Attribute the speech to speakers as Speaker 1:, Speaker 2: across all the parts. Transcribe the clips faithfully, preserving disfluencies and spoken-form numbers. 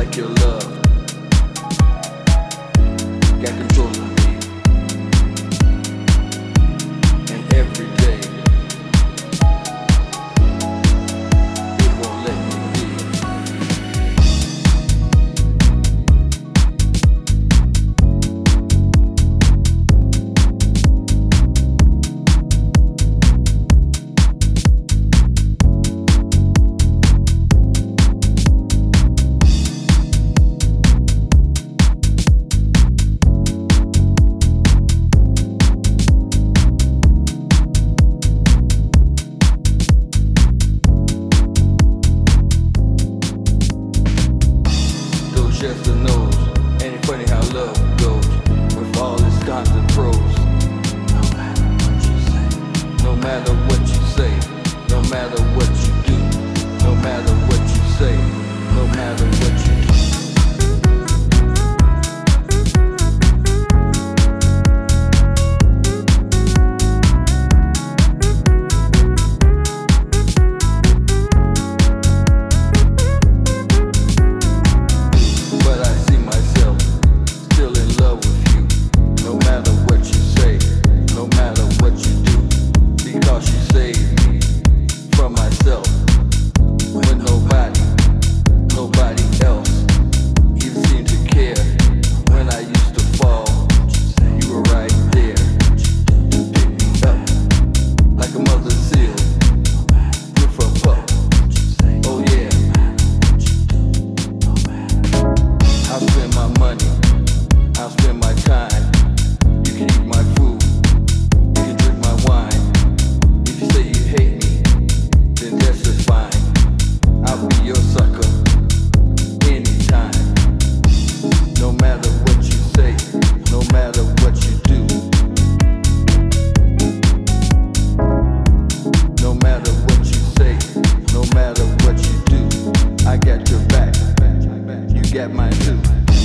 Speaker 1: like your love got control of me, and every day it won't let me be. Just the nose, ain't it funny how love goes with all its cons and pros? No matter what you say, no matter what you say, no matter what you do, no matter what you say, no matter what you do. Got mine too.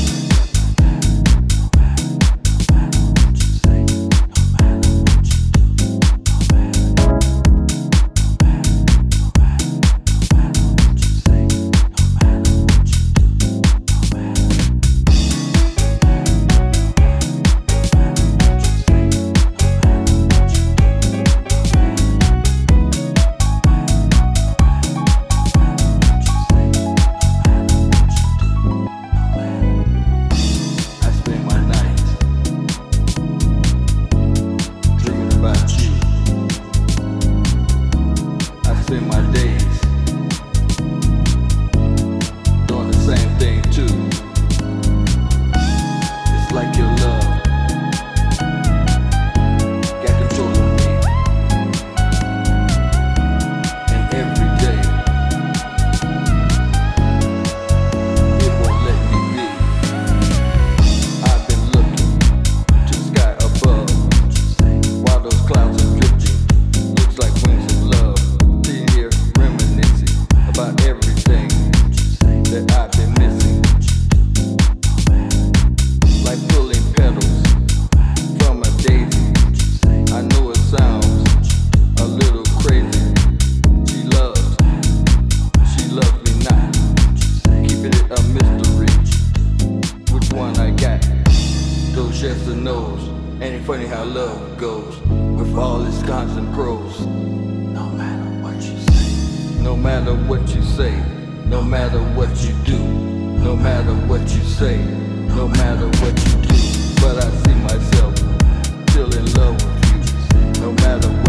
Speaker 1: Spend my days doing the same thing too. It's like your love got control of me, and every day it won't let me be. I've been looking to the sky above while those clouds are drifting. Looks like wings of love. About everything that I've been missing, like pulling petals from a daisy. I know it sounds a little crazy. She loves, she loves me not, keeping it a mystery. Which one I got? Those yes or no's. Ain't it funny how love goes with all its cons and pros? No matter what you say, no matter what you say, no matter what you do, no matter what you say, no matter what you do. But I see myself still in love with you, no matter what.